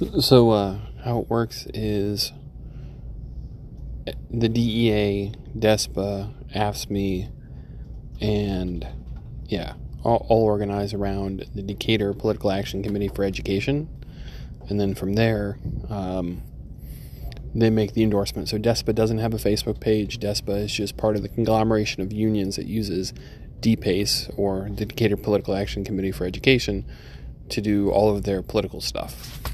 So how it works is the DEA, DESPA, AFSCME, and all organize around the Decatur Political Action Committee for Education. And then from there, they make the endorsement. So DESPA doesn't have a Facebook page. DESPA is just part of the conglomeration of unions that uses DPACE, or the Decatur Political Action Committee for Education, to do all of their political stuff.